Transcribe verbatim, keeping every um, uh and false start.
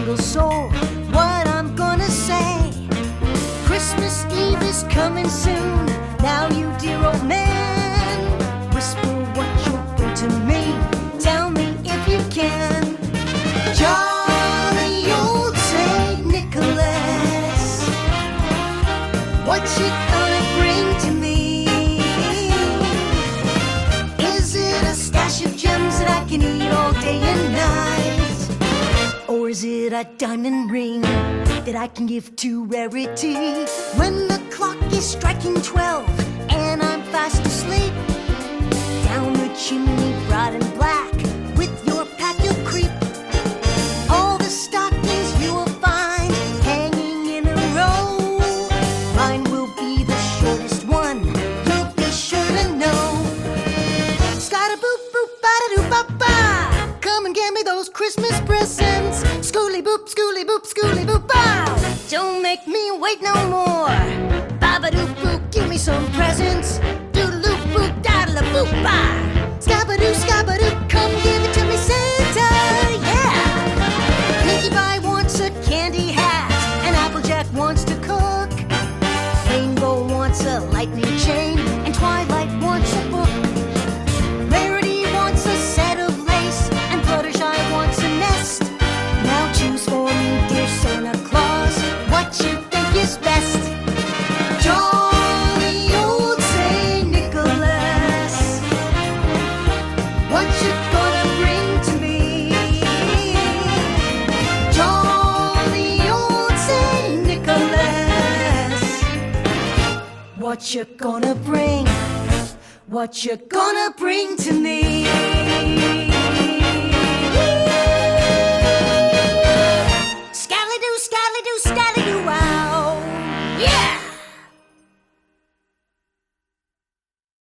little soul what I'm gonna say. Christmas Eve is coming soon. Now you dear old man, whisper what you'll bring to me. Tell me if you can. Jolly old Saint Nicholas, what you gonna bring to me? Is it a stash of gems that I can eat all day and night? Or is it a diamond ring that I can give to Rarity? When the clock is striking twelve and I'm fast asleep, down the chimney broad and black with your pack you'll creep. All the stockings you will find hanging in a row. Mine will be the shortest one, you'll be sure to know. Sky-da-boop, boop, ba-da-doo-ba-ba, come and get me those Christmas presents. Schooly-boop, schooly-boop, schooly-boop-bow, don't make me wait no more. Ba-ba-doop-boop, give me some presents. Doodle-loop-boop, daddle-a-boop-ba, scabba-doo, scabba-doo, come give it to me, Santa, yeah. Pinkie Pie wants a candy hat, and Applejack wants to cook. Rainbow wants a lightning chain, and Twilight wants a book. Rarity wants a set of lace, and Fluttershy wants a nest. Now choose for me, dear Santa Claus, what you think is best. Jolly old Saint Nicholas, what you gonna bring to me? Jolly old Saint Nicholas, what you gonna bring? What you gonna bring to me? Scally-doo, scally-doo, scally-doo, wow, yeah!